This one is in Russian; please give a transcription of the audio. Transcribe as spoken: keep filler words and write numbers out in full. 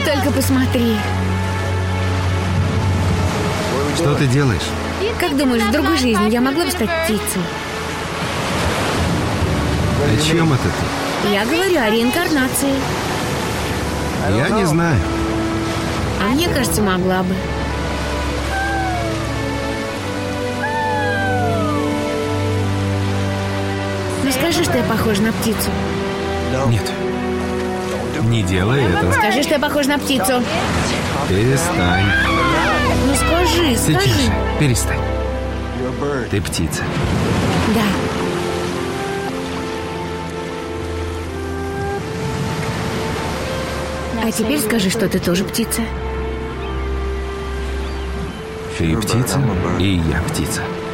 только посмотри. Что ты делаешь? Как думаешь, в другой жизни я могла бы стать птицей? О чем это ты? Я говорю о реинкарнации. Я не знаю. А мне кажется, могла бы. Ну скажи, что я похожа на птицу. Нет. Не делай этого. Скажи, что я похожа на птицу. Перестань. Ну скажи, Сейчас скажи. же. Перестань. Ты птица. Да. А теперь скажи, что ты тоже птица. Ты птица, и я птица.